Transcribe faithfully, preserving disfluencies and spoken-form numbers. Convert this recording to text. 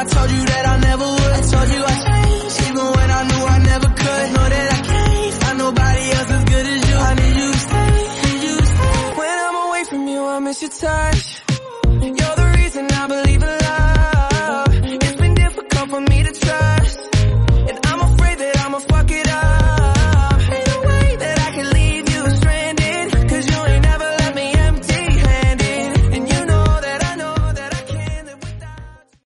I told you that I never would. I told you I changed, even when I knew I never could. Know that I can't find nobody else as good as you. I need you to stay, need you to stay. When I'm away from you, I miss your touch.